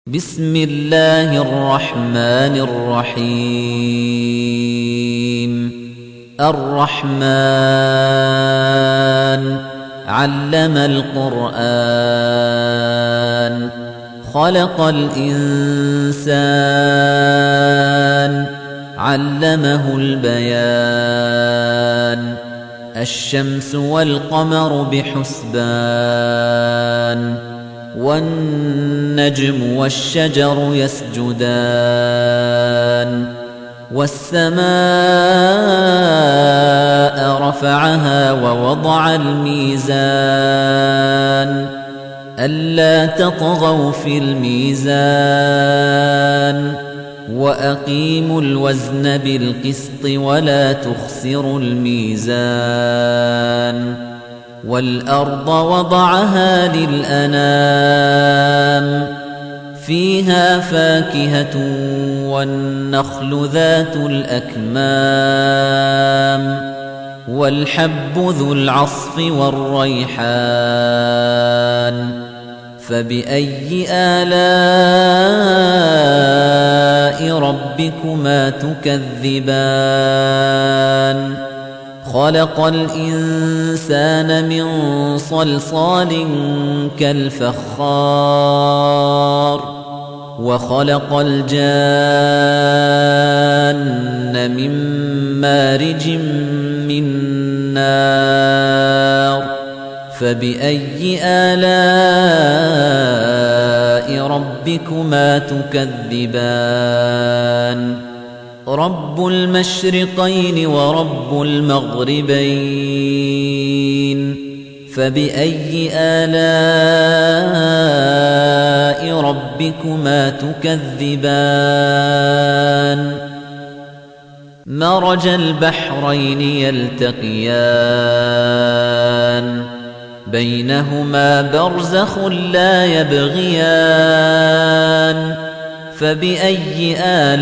بسم الله الرحمن الرحيم الرحمن علم القرآن خلق الإنسان علمه البيان الشمس والقمر بحسبان والنجم والشجر يسجدان والسماء رفعها ووضع الميزان ألا تطغوا في الميزان وأقيموا الوزن بالقسط ولا تخسروا الميزان والأرض وضعها للأنام فيها فاكهة والنخل ذات الأكمام والحب ذو العصف والريحان فبأي آلاء ربكما تكذبان خلق الإنسان من صلصال كالفخار وخلق الجان من مارج من نار فبأي آلاء ربكما تكذبان رب المشرقين ورب المغربين فبأي آلاء ربكما تكذبان مرج البحرين يلتقيان بينهما برزخ لا يبغيان فبأي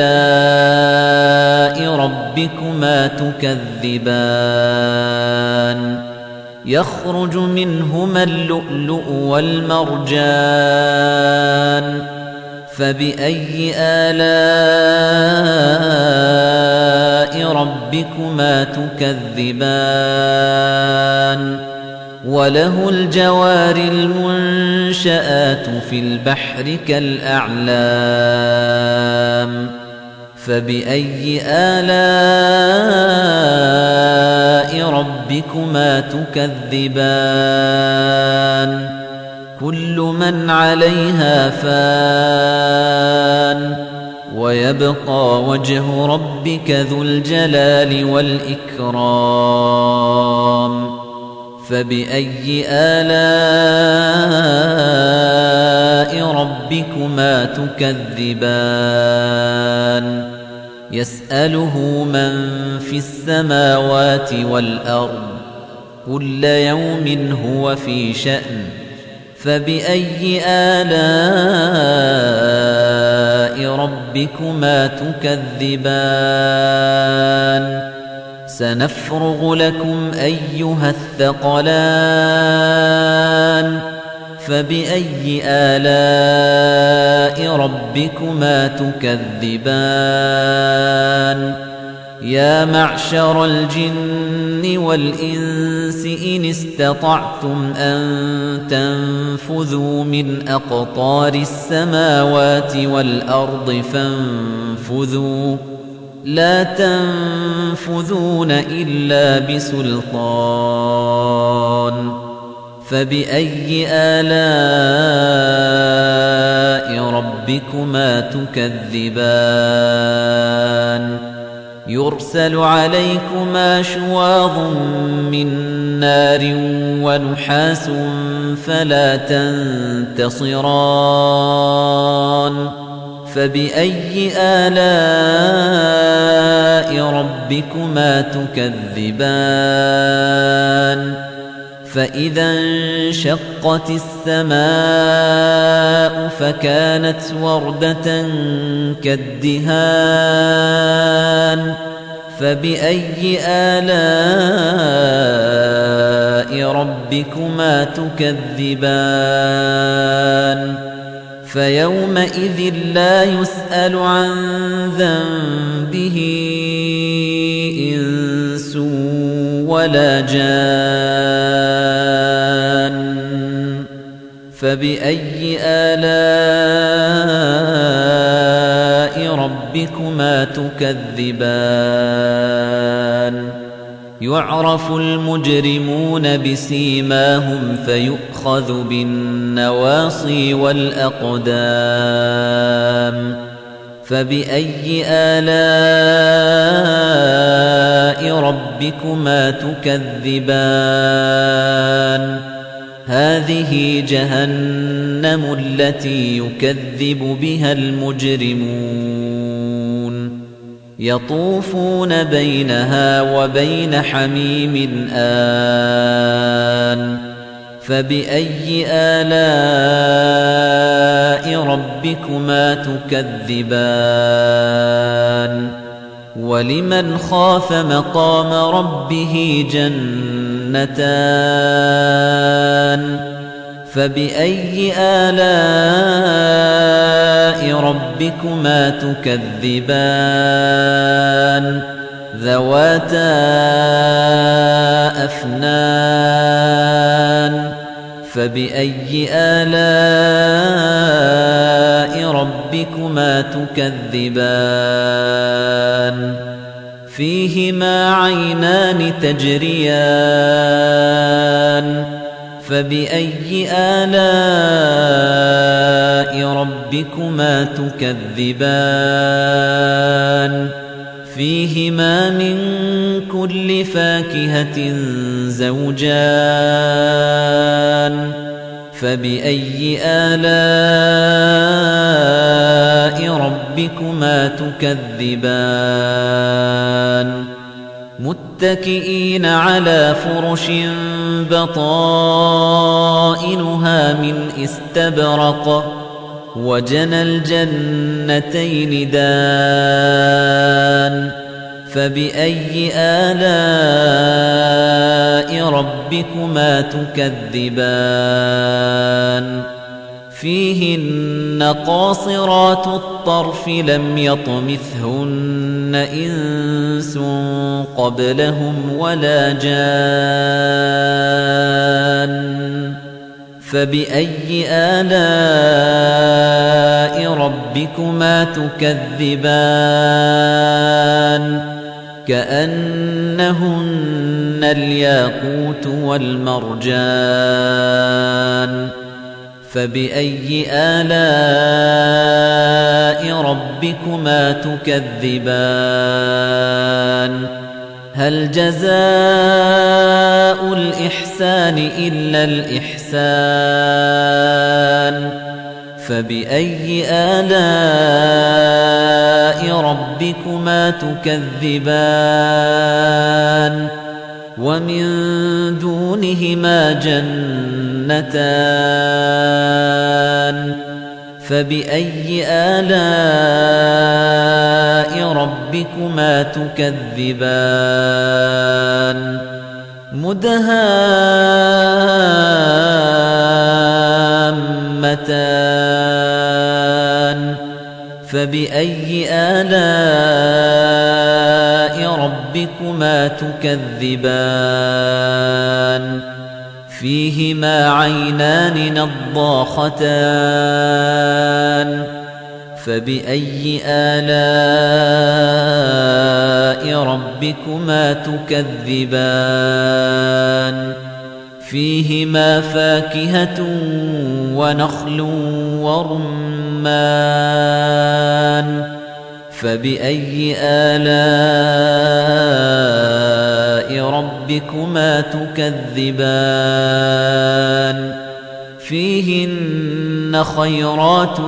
آلاء ربكما تكذبان يخرج منهما اللؤلؤ والمرجان فبأي آلاء ربكما تكذبان وله الجوار المنشآت في البحر كالأعلام فبأي آلاء ربكما تكذبان كل من عليها فان ويبقى وجه ربك ذو الجلال والإكرام فبأي آلاء ربكما تكذبان يسأله من في السماوات والأرض كل يوم هو في شأن فبأي آلاء ربكما تكذبان سنفرغ لكم أيها الثقلان فبأي آلاء ربكما تكذبان يا معشر الجن والإنس إن استطعتم أن تنفذوا من أقطار السماوات والأرض فانفذوا لا تنفذون إلا بسلطان فبأي آلاء ربكما تكذبان يرسل عليكما شواظ من نار ونحاس فلا تنتصران فبأي آلاء ربكما تكذبان فإذا انشقت السماء فكانت وردة كالدهان فبأي آلاء ربكما تكذبان فيومئذ لا يسأل عن ذنبه إنس ولا جان فبأي آلاء ربكما تكذبان يعرف المجرمون بسيماهم فيؤخذ بالنواصي والأقدام فبأي آلاء ربكما تكذبان هذه جهنم التي يكذب بها المجرمون يطوفون بينها وبين حميم آن فبأي آلاء ربكما تكذبان ولمن خاف مقام ربه جنتان فبأي آلاء ربكما تكذبان ذواتا أفنان فبأي آلاء ربكما تكذبان فيهما عينان تجريان فبأي آلاء ربكما تكذبان فيهما من كل فاكهة زوجان فبأي آلاء ربكما تكذبان متكئين على فرش بطائنها من استبرق وجنى الجنتين دان فبأي آلاء ربكما تكذبان فيهن قاصرات الطرف لم يطمثهن إنس قبلهم ولا جان فبأي آلاء ربكما تكذبان كأنهن الياقوت والمرجان فبأي آلاء ربكما تكذبان هل جزاء الإحسان إلا الإحسان فبأي آلاء ربكما تكذبان ومن دونهما جنتان فبأي آلاء ربكما تكذبان مدهامتان فبأي آلاء ربكما تكذبان فيهما عينان نضاختان فبأي آلاء ربكما تكذبان فيهما فاكهة ونخل ورمان فبأي آلاء ربكما تكذبان فيهن خيرات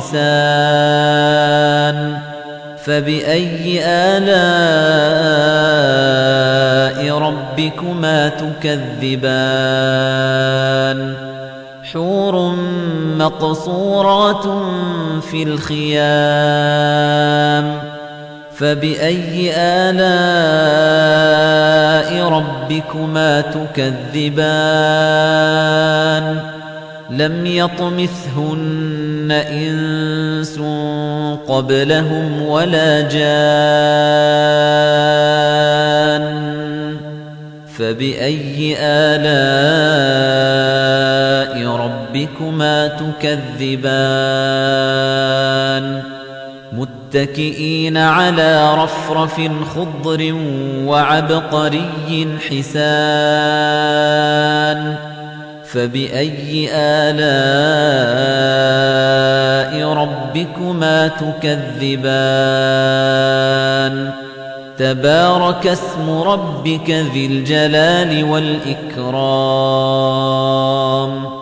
حسان فبأي آلاء ربكما تكذبان حور مقصورات في الخيام فبأي آلاء ربكما تكذبان لم يطمثهن إنس قبلهم ولا جان فبأي آلاء ربكما تكذبان متكئين على رفرف خضر وعبقري حسان فبأي آلاء ربكما تكذبان تبارك اسم ربك ذي الجلال والإكرام